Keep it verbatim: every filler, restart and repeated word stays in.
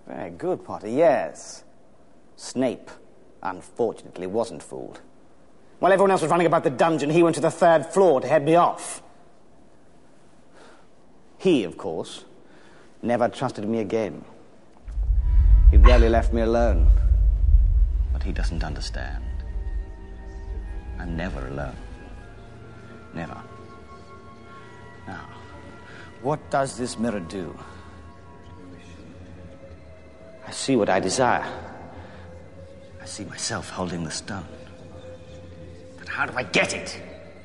Very good, Potter, yes. Snape, unfortunately, wasn't fooled. While everyone else was running about the dungeon, he went to the third floor to head me off. He, of course, never trusted me again. He rarely left me alone. But he doesn't understand. I'm never alone. Never. Now, what does this mirror do? I see what I desire. I see myself holding the stone. But how do I get it?